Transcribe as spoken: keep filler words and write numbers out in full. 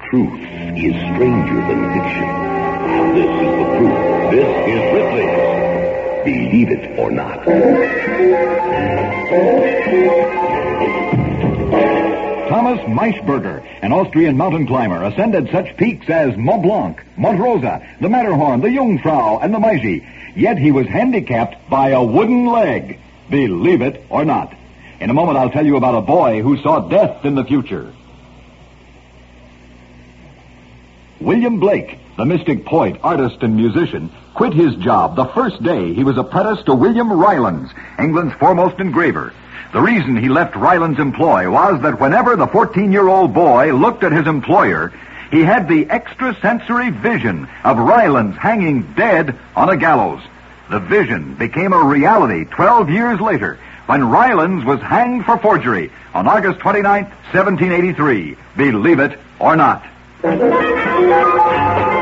Truth is stranger than fiction. This is the proof. This is Ripley's Believe It or Not. Thomas Maischberger, an Austrian mountain climber, ascended such peaks as Mont Blanc, Mont Rosa, the Matterhorn, the Jungfrau, and the Meiji. Yet he was handicapped by a wooden leg. Believe it or not. In a moment, I'll tell you about a boy who saw death in the future. William Blake, the mystic poet, artist, and musician, quit his job the first day he was apprenticed to William Rylands, England's foremost engraver. The reason he left Rylands' employ was that whenever the fourteen-year-old boy looked at his employer, he had the extrasensory vision of Rylands hanging dead on a gallows. The vision became a reality twelve years later when Rylands was hanged for forgery on August twenty-ninth, seventeen eighty-three. Believe it or not.